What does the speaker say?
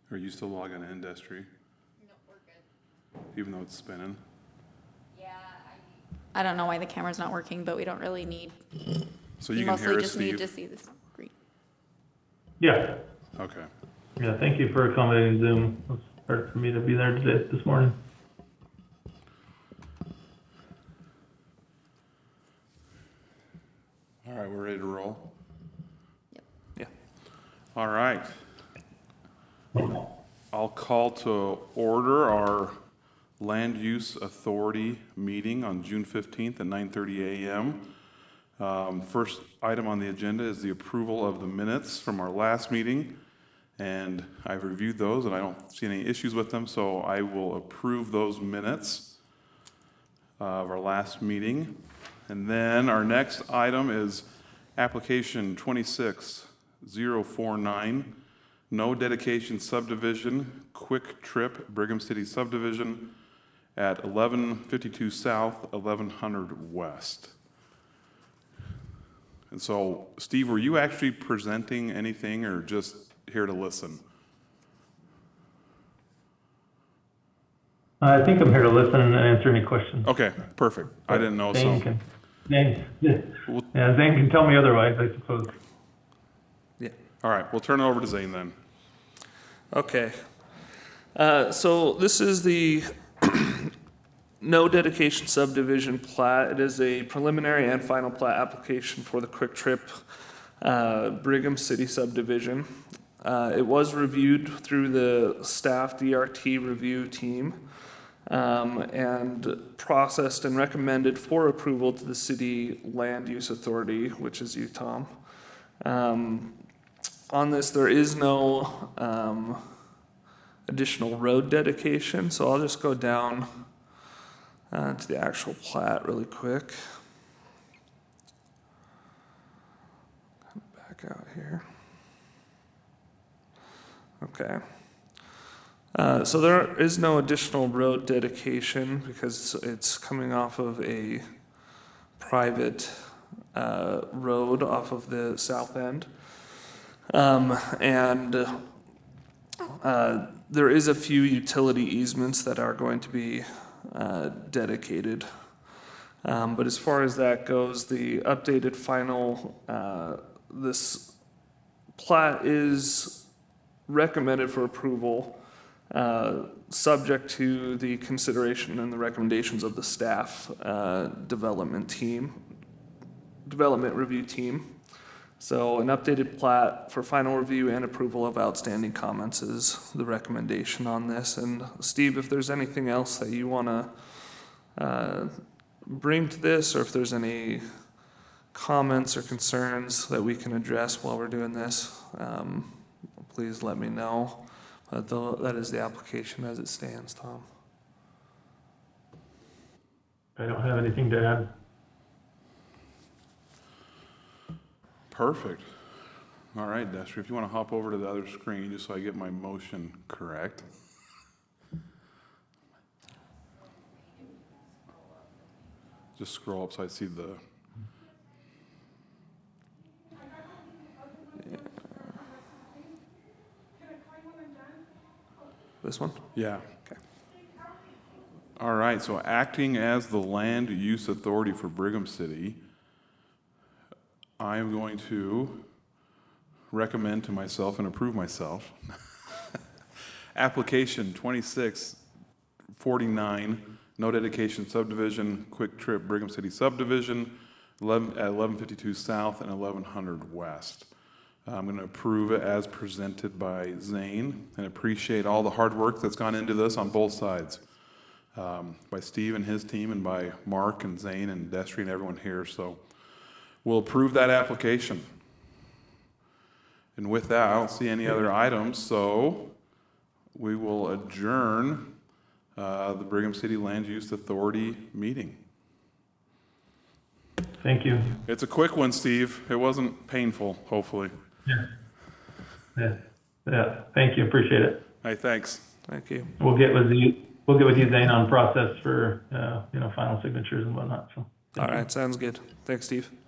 Are you still logging in, Destry? No, we're good. Even though it's spinning? Yeah, I don't know why the camera's not working, but we don't really need. So We you can mostly hear us, just need Steve? to see the screen. Yeah, Okay. yeah, thank you for accommodating Zoom. It's hard for me to be there today, this morning. All right, we're ready to roll? Yep. Yeah. All right. I'll call to order our Land Use Authority meeting on June 15th at 9:30 a.m. First item on the agenda is the approval of the minutes from our last meeting. And I've reviewed those and I don't see any issues with them, so I will approve those minutes of our last meeting. And then our next item is application 26049, no dedication subdivision, Quick Trip, Brigham City subdivision at 1152 South, 1100 West. And so, Steve, were you actually presenting anything or just here to listen? I think I'm here to listen and answer any questions. Okay, perfect. I didn't know, Zane so. can, Zane can tell me otherwise, I suppose. Yeah. All right, we'll turn it over to Zane then. Okay. So this is the no dedication subdivision plat. It is a preliminary and final plat application for the Quick Trip Brigham City subdivision. It was reviewed through the staff DRT review team and processed and recommended for approval to the City Land Use Authority, which is you, Tom. On this, there is no additional road dedication, so I'll just go down to the actual plat really quick. Kind of back out here. Okay. So there is no additional road dedication because it's coming off of a private road off of the south end. There is a few utility easements that are going to be dedicated. But as far as that goes, the updated final, this plat is recommended for approval, subject to the consideration and the recommendations of the staff development review team. So an updated plat for final review and approval of outstanding comments is the recommendation on this. And Steve, if there's anything else that you want to bring to this, or if there's any comments or concerns that we can address while we're doing this, please let me know. But that is the application as it stands, Tom. I don't have anything to add. Perfect. All right, Destry, if you want to hop over to the other screen just so I get my motion correct. Just scroll up so I see the... This one? Yeah. Okay. All right, so acting as the land use authority for Brigham City, I am going to recommend to myself and approve myself application 2649, no dedication subdivision, Quick Trip Brigham City subdivision, at 1152 South and 1100 West. I'm going to approve it as presented by Zane and appreciate all the hard work that's gone into this on both sides, by Steve and his team and by Mark and Zane and Destry and everyone here. So we'll approve that application. And with that, I don't see any other items, so we will adjourn the Brigham City Land Use Authority meeting. Thank you. It's a quick one, Steve. It wasn't painful, hopefully. Yeah. Thank you. Appreciate it. Hey, thanks. Thank you. We'll get with you, Zane, on process for, final signatures and whatnot. So. All right, sounds good. Thanks, Steve.